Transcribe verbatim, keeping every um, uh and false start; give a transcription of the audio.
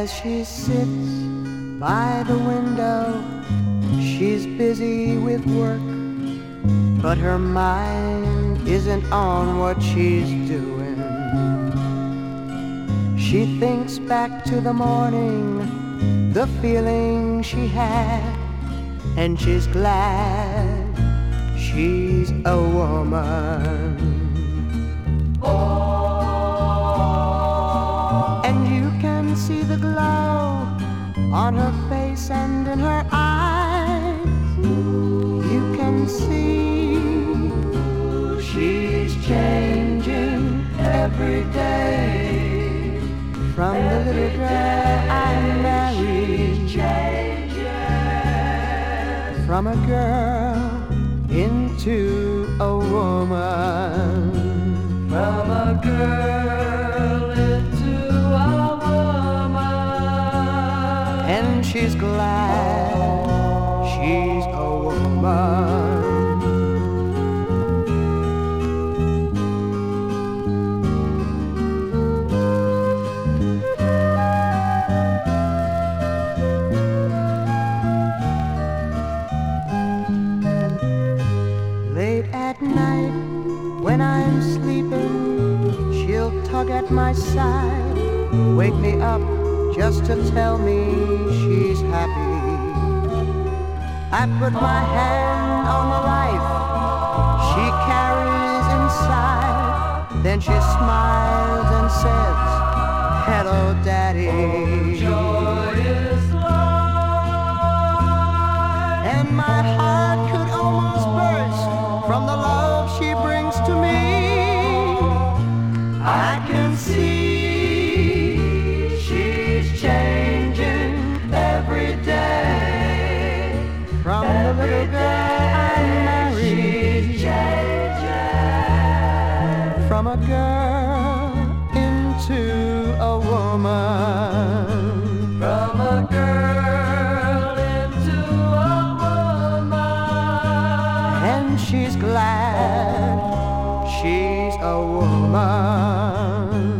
As she sits by the window, she's busy with work, but her mind isn't on what she's doing. She thinks back to the morning, the feeling she had, and she's glad she's a woman. And you can see the glow on her face and in her eyes. You can see she's changing every day. From the little girl I married, from a girl into a woman. From a girl into a woman. And she's glad she's a woman. Late at night when I'm sleeping, she'll tug at my side, wake me up just to tell me she's happy. I put my hand on the life she carries inside, then she smiles and says, "Hello, Daddy." Joy is life. And my heart could almost burst from the love she brings to me. I can see she's changing every day. From the little girl I married, from a girl into a woman. From a girl into a woman. And she's glad she's a woman.